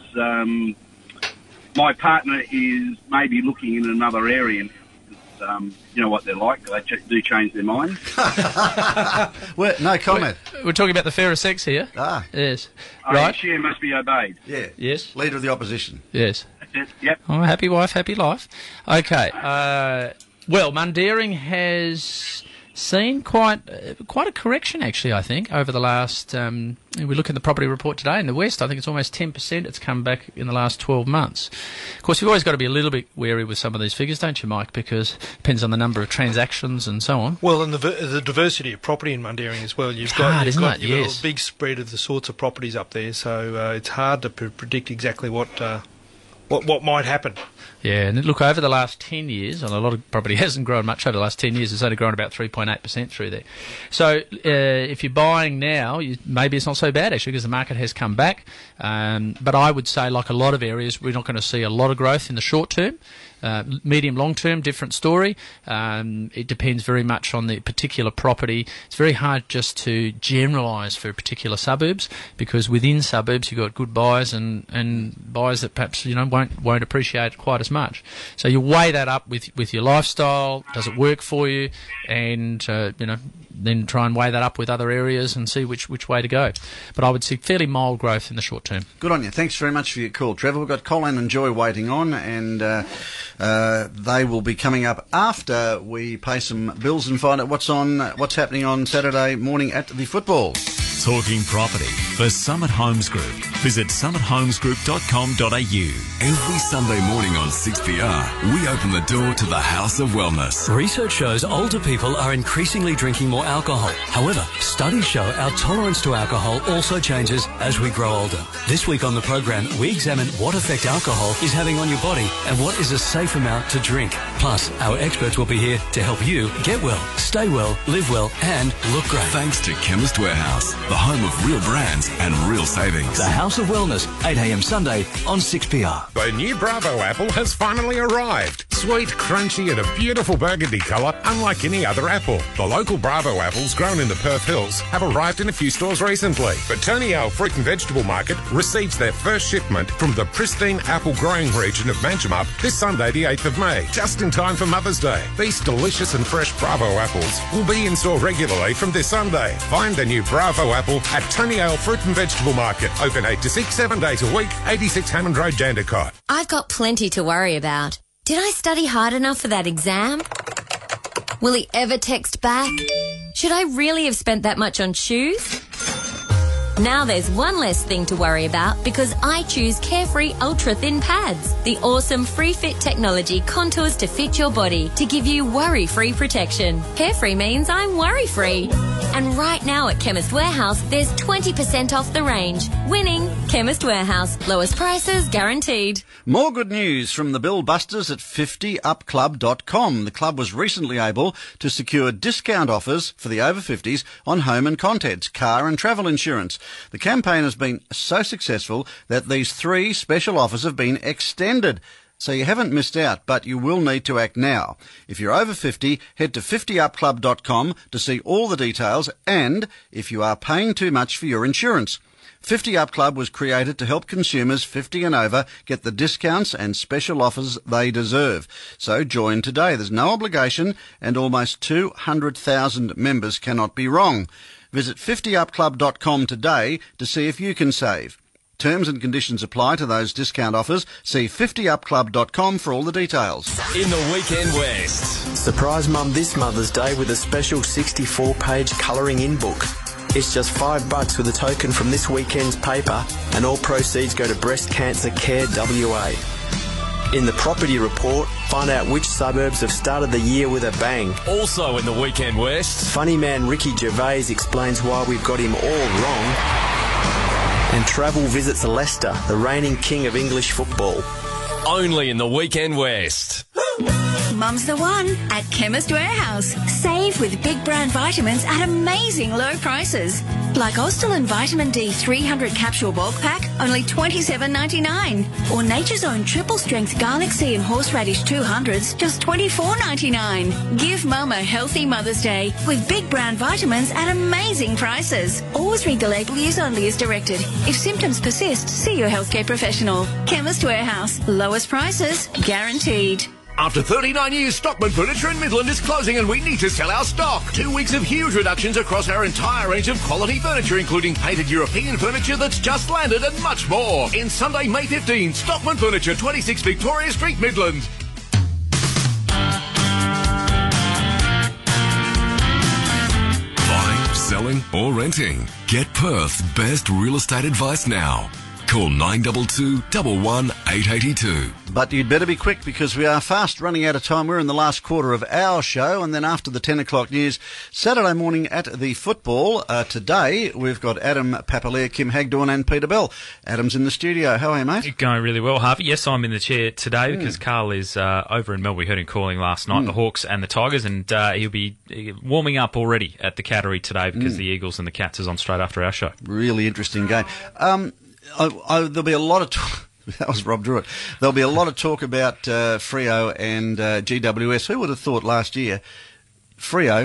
my partner is maybe looking in another area. You know what they're like. They do change their minds. Well, no comment. We're talking about the fairer sex here. Ah. Yes. Right. Share must be obeyed. Yeah. Yes. Leader of the opposition. Yes. That's it. Yep. Oh, happy wife, happy life. Okay. Well, Mundaring has seen quite a correction, actually, I think, over the last... we look at the property report today in the West, I think it's almost 10% it's come back in the last 12 months. Of course, you've always got to be a little bit wary with some of these figures, don't you, Mike? Because it depends on the number of transactions and so on. Well, and the diversity of property in Mundaring as well. You've got a big spread of the sorts of properties up there, so it's hard to predict exactly what might happen. Yeah, and look, over the last 10 years, and a lot of property hasn't grown much over the last 10 years, it's only grown about 3.8% through there. So if you're buying now, maybe it's not so bad, actually, because the market has come back. But I would say, like a lot of areas, we're not going to see a lot of growth in the short term. Medium, long term, different story. It depends very much on the particular property. It's very hard just to generalise for particular suburbs, because within suburbs you've got good buyers and buyers that perhaps won't appreciate it quite as much. So you weigh that up with your lifestyle. Does it work for you? And then try and weigh that up with other areas and see which way to go. But I would see fairly mild growth in the short term. Good on you. Thanks very much for your call, Trevor. We've got Colin and Joy waiting on, and they will be coming up after we pay some bills and find out what's happening on Saturday morning at the football. Talking property for Summit Homes Group. Visit summithomesgroup.com.au. Every Sunday morning on 6PR, we open the door to the House of Wellness. Research shows older people are increasingly drinking more alcohol. However, studies show our tolerance to alcohol also changes as we grow older. This week on the program, we examine what effect alcohol is having on your body and what is a safe amount to drink. Plus, our experts will be here to help you get well, stay well, live well, and look great. Thanks to Chemist Warehouse, the home of real brands and real savings. The House of Wellness, 8 a.m. Sunday on 6PR. The new Bravo apple has finally arrived. Sweet, crunchy and a beautiful burgundy colour, unlike any other apple. The local Bravo apples grown in the Perth Hills have arrived in a few stores recently. But Tony Ale Fruit and Vegetable Market receives their first shipment from the pristine apple growing region of Manjimup this Sunday the 8th of May, just in time for Mother's Day. These delicious and fresh Bravo apples will be in store regularly from this Sunday. Find the new Bravo apple at Tony Ale Fruit and Vegetable Market, open 8 to 6, 7 days a week, 86 Hammond Road, Jandakot. I've got plenty to worry about. Did I study hard enough for that exam? Will he ever text back? Should I really have spent that much on shoes? Now there's one less thing to worry about because I choose Carefree Ultra Thin Pads. The awesome free fit technology contours to fit your body to give you worry-free protection. Carefree means I'm worry-free. And right now at Chemist Warehouse, there's 20% off the range. Winning! Chemist Warehouse. Lowest prices guaranteed. More good news from the Bill Busters at 50upclub.com. The club was recently able to secure discount offers for the over 50s on home and contents, car and travel insurance. The campaign has been so successful that these 3 special offers have been extended. So you haven't missed out, but you will need to act now. If you're over 50, head to 50upclub.com to see all the details and if you are paying too much for your insurance. 50 Up Club was created to help consumers 50 and over get the discounts and special offers they deserve. So join today. There's no obligation and almost 200,000 members cannot be wrong. Visit 50upclub.com today to see if you can save. Terms and conditions apply to those discount offers. See 50upclub.com for all the details. In the Weekend West. Surprise Mum this Mother's Day with a special 64-page colouring in book. It's just $5 with a token from this weekend's paper, and all proceeds go to Breast Cancer Care WA. In the Property Report, find out which suburbs have started the year with a bang. Also in the Weekend West. Funny man Ricky Gervais explains why we've got him all wrong. And Travel visits Leicester, the reigning king of English football. Only in the Weekend West. Mum's the one at Chemist Warehouse. Save with big brand vitamins at amazing low prices. Like Ostalin Vitamin D 300 capsule bulk pack, only $27.99. Or Nature's Own triple strength garlic sea and horseradish 200s, just $24.99. Give Mum a healthy Mother's Day with big brand vitamins at amazing prices. Always read the label, use only as directed. If symptoms persist, see your healthcare professional. Chemist Warehouse. Lowest prices guaranteed. After 39 years, Stockman Furniture in Midland is closing and we need to sell our stock. 2 weeks of huge reductions across our entire range of quality furniture, including painted European furniture that's just landed and much more. In Sunday, May 15, Stockman Furniture, 26 Victoria Street, Midland. Buying, selling or renting. Get Perth's best real estate advice now. Call 922 11 882. But you'd better be quick because we are fast running out of time. We're in the last quarter of our show, and then after the 10 o'clock news, Saturday morning at the football. Today, we've got Adam Papalier, Kim Hagdorn and Peter Bell. Adam's in the studio. How are you, mate? Going really well, Harvey. Yes, I'm in the chair today because Carl is over in Melbourne. We heard him calling last night, the Hawks and the Tigers, and he'll be warming up already at the Cattery today because the Eagles and the Cats is on straight after our show. Really interesting game. There'll be a lot of that was Rob Druitt. There'll be a lot of talk about Freo and GWS. Who would have thought last year Freo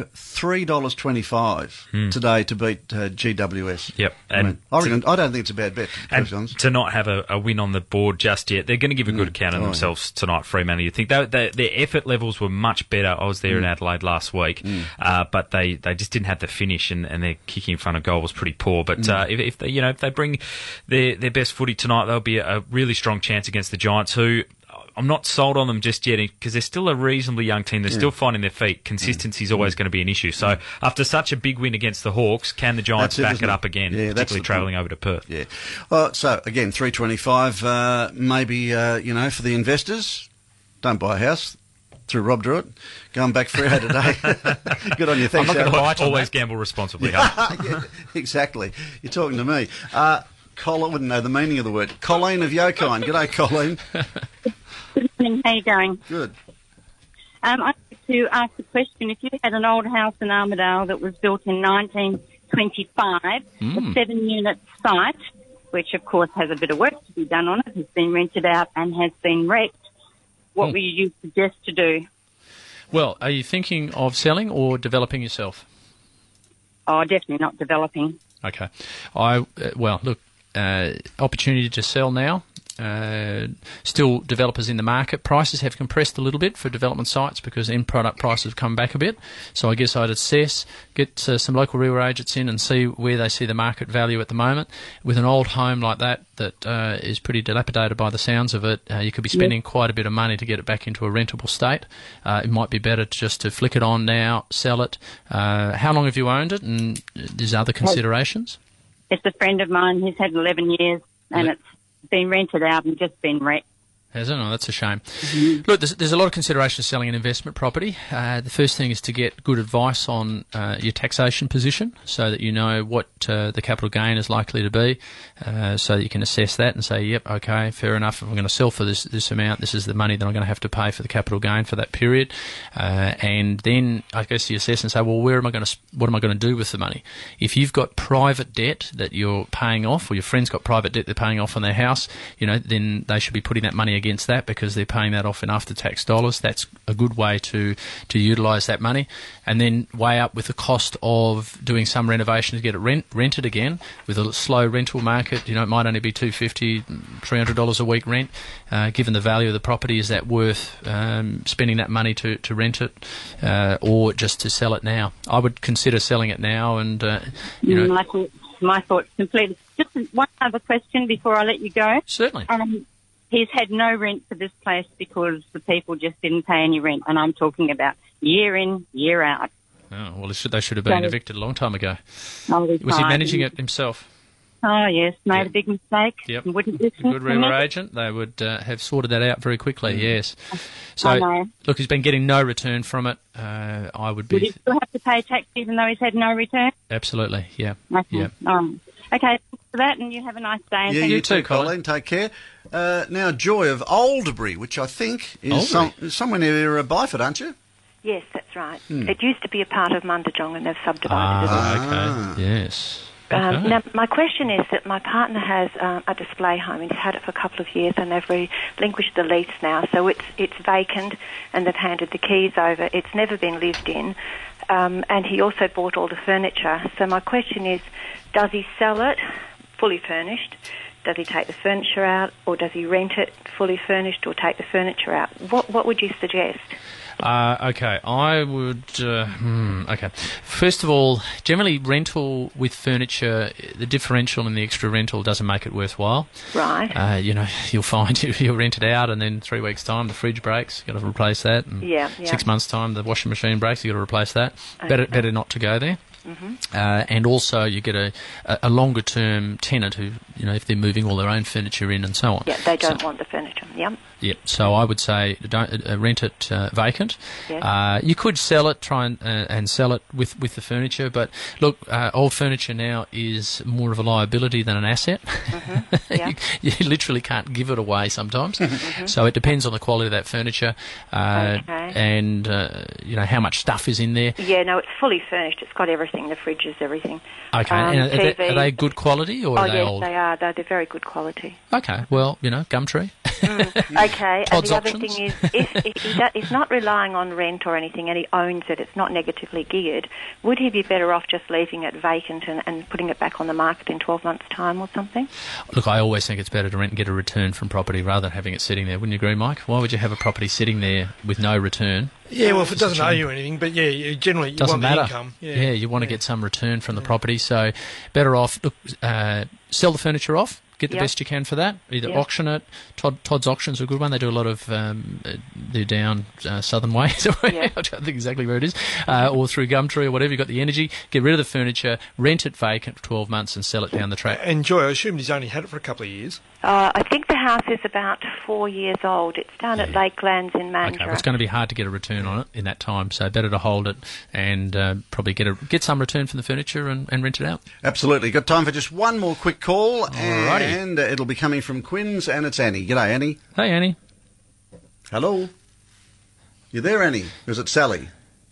$3.25 today to beat GWS. Yep, and I don't think it's a bad bet. To not have a win on the board just yet, they're going to give a good account of themselves tonight. Fremantle, you think their effort levels were much better. I was there in Adelaide last week, but they just didn't have the finish, and their kicking in front of goal was pretty poor. But if they bring their best footy tonight, they'll be a really strong chance against the Giants, who I'm not sold on them just yet because they're still a reasonably young team. They're still finding their feet. Consistency is always going to be an issue. So after such a big win against the Hawks, can the Giants back it up again, particularly travelling over to Perth? Yeah. Well, so, again, $3.25, maybe, for the investors, don't buy a house. Through Rob Druitt, going back Freo today. Good on you. Thanks. I'm not going to buy it. Always gamble responsibly. Yeah, exactly. You're talking to me. Colleen, I wouldn't know the meaning of the word. Colleen of Yokine. G'day, Colleen. Good morning. How are you going? Good. I'd like to ask a question. If you had an old house in Armidale that was built in 1925, a 7-unit site, which of course has a bit of work to be done on it, has been rented out and has been wrecked, what would you suggest to do? Well, are you thinking of selling or developing yourself? Oh, definitely not developing. Okay. Opportunity to sell now. Still developers in the market. Prices have compressed a little bit for development sites because end product prices have come back a bit. So I guess I'd assess, get some local real agents in and see where they see the market value at the moment. With an old home like that is pretty dilapidated by the sounds of it, you could be spending quite a bit of money to get it back into a rentable state. It might be better just to flick it on now, sell it. How long have you owned it, and there's other considerations? It's a friend of mine. He's had 11 years, and it's been rented out and just been wrecked. Hasn't it? Oh, that's a shame. Look, there's a lot of consideration of selling an investment property. The first thing is to get good advice on your taxation position so that you know what the capital gain is likely to be, so that you can assess that and say, yep, okay, fair enough, if I'm going to sell for this amount, this is the money that I'm going to have to pay for the capital gain for that period. And then I guess you assess and say, well, what am I going to do with the money? If you've got private debt that you're paying off, or your friend's got private debt they're paying off on their house, then they should be putting that money against that because they're paying that off in after-tax dollars. That's a good way to utilise that money. And then weigh up with the cost of doing some renovation to get it rented again. With a slow rental market, it might only be $250, $300 a week rent. Given the value of the property, is that worth spending that money to rent it or just to sell it now? I would consider selling it now and, My thoughts completely. Just one other question before I let you go. Certainly. He's had no rent for this place because the people just didn't pay any rent, and I'm talking about year in, year out. Oh, well, they should have been evicted a long time ago. Was he managing it himself? Oh, yes, made a big mistake. Yep. Wouldn't listen. Good river agent. They would have sorted that out very quickly, yes. So, I know. Look, he's been getting no return from it. I would be... Would he still have to pay tax even though he's had no return? Absolutely, yeah. Okay. Yeah. Okay, thanks for that, and you have a nice day. Yeah, you too, Colleen. Take care. Now, Joy of Alderbury, which I think is somewhere near Byford, aren't you? Yes, that's right. It used to be a part of Mundajong, and they've subdivided it. Okay, yes. Now, my question is that my partner has a display home. He's had it for a couple of years, and they've relinquished the lease now. So it's vacant, and they've handed the keys over. It's never been lived in, and he also bought all the furniture. So my question is, does he sell it fully furnished? Does he take the furniture out, or does he rent it fully furnished, or take the furniture out? What would you suggest? Okay, I would... okay. First of all, generally rental with furniture, the differential in the extra rental doesn't make it worthwhile. Right. You'll find you'll rent it out and then 3 weeks' time the fridge breaks, you've got to replace that. And 6 months' time the washing machine breaks, you've got to replace that. Okay. Better not to go there. Mm-hmm. And also you get a longer term tenant who, if they're moving all their own furniture in and so on. Yeah, they don't want the furniture. Yep. Yep. So I would say don't rent it vacant. Yes. You could sell it, try and sell it with the furniture, but look, old furniture now is more of a liability than an asset. Mm-hmm. Yep. you literally can't give it away sometimes. Mm-hmm. So it depends on the quality of that furniture and how much stuff is in there. Yeah, no, it's fully furnished. It's got everything. The fridges, everything. Okay. And are they good quality or are they old? They are. They're very good quality. Okay. Well, Gumtree. Okay, and the other thing is, if he's not relying on rent or anything and he owns it, it's not negatively geared, would he be better off just leaving it vacant and putting it back on the market in 12 months' time or something? Look, I always think it's better to rent and get a return from property rather than having it sitting there. Wouldn't you agree, Mike? Why would you have a property sitting there with no return? Yeah, well, if it doesn't owe you anything, but generally you want the income. Yeah, you want to get some return from the property, so better off, sell the furniture off. Get the best you can for that. Either auction it. Todd's Auction's a good one. They do a lot of... they're down Southern Way. I don't think exactly where it is. Or through Gumtree or whatever. You've got the energy. Get rid of the furniture. Rent it vacant for 12 months and sell it down the track. And Joy, I assume he's only had it for a couple of years. I think the house is about 4 years old. It's down at Lakelands in Mandurah. Okay, well, it's going to be hard to get a return on it in that time, so better to hold it and probably get some return from the furniture and rent it out. Absolutely. Got time for just one more quick call. Alrighty. And it'll be coming from Quinns, and it's Annie. G'day, Annie. Hey, Annie. Hello. You there, Annie? Or is it Sally?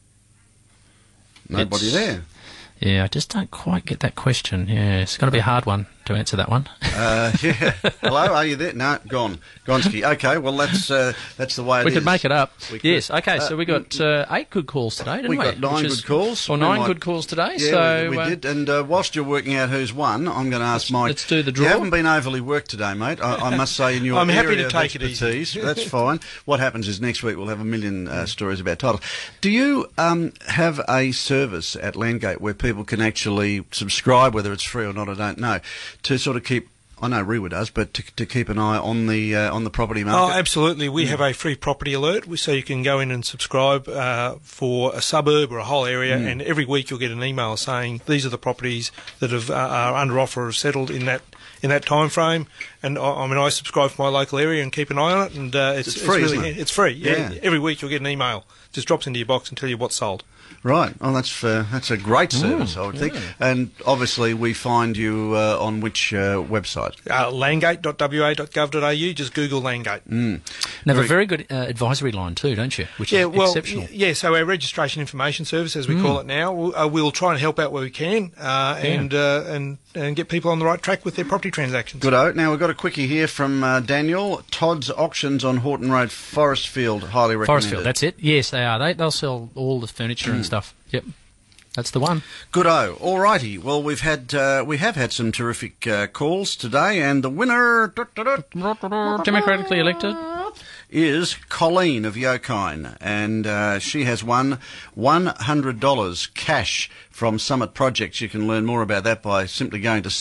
Nobody there. Yeah, I just don't quite get that question. Yeah, it's going to be a hard one to answer that one. Yeah. Hello, are you there? No, gone. Gonski. Okay, well, that's the way it is. We could make it up. Yes, okay, so we got 8 good calls today, didn't we? We got 9 good calls. Or 9 good calls today. Yeah, so, we did. And whilst you're working out who's won, I'm going to ask Mike. Let's do the draw. You haven't been overly worked today, mate. I must say, in your I'm happy area to take of expertise, that's fine. What happens is next week we'll have a million stories about titles. Do you have a service at Landgate where people can actually subscribe, whether it's free or not, I don't know, to sort of keep I know Rewa does, but to keep an eye on the property market. Oh, absolutely. We have a free property alert, so you can go in and subscribe for a suburb or a whole area, and every week you'll get an email saying these are the properties that are under offer or settled in that time frame. And I subscribe for my local area and keep an eye on it, and it's free. It's isn't it? It's free. Yeah. Every week you'll get an email. Just drops into your box and tell you what's sold. Right. Oh, that's a great service, I would think. And obviously, we find you on which website? Landgate.wa.gov.au. Just Google Landgate. Now, have a very good advisory line too, don't you? Which is exceptional. Yeah. So our registration information service, as we call it now, we'll try and help out where we can, and get people on the right track with their property transactions. Good-o. Now, we've got a quickie here from Daniel. Todd's Auctions on Horton Road, Forestfield, highly recommended. Forestfield, that's it. Yes, they are. They'll sell all the furniture and stuff. Yep. That's the one. Good-o. All righty. Well, we have had some terrific calls today, and the winner... Democratically elected... is Colleen of Yokine, and she has won $100 cash from Summit Projects. You can learn more about that by simply going to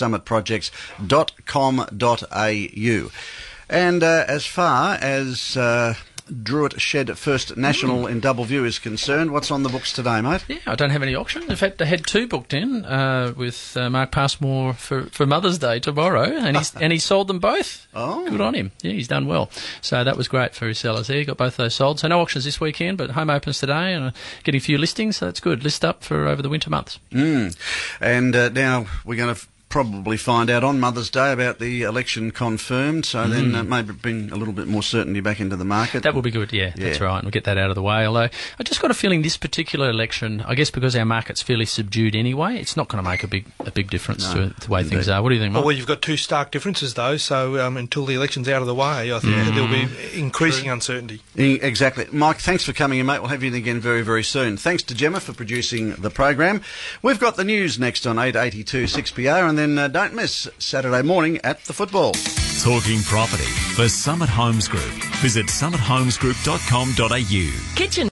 summitprojects.com.au. And as far as Druitt Shed First National in Doubleview is concerned, what's on the books today, mate? Yeah, I don't have any auctions. In fact, I had two booked in with Mark Passmore for Mother's Day tomorrow, and he sold them both. Oh. Good on him. Yeah, he's done well. So that was great for his sellers there. He got both those sold. So no auctions this weekend, but home opens today, and getting a few listings, so that's good. List up for over the winter months. And now we're going to probably find out on Mother's Day about the election confirmed, so then maybe bring a little bit more certainty back into the market. That will be good, yeah. That's right. We'll get that out of the way. Although I just got a feeling this particular election, I guess because our market's fairly subdued anyway, it's not going to make a big difference to the way things are. What do you think, Mike? Well, you've got two stark differences though, so until the election's out of the way, I think there'll be increasing uncertainty. Exactly. Mike, thanks for coming in, mate. We'll have you in again very, very soon. Thanks to Gemma for producing the program. We've got the news next on 882 6PR, and then don't miss Saturday morning at the football. Talking property for Summit Homes Group. Visit summitholmesgroup.com.au. Kitchen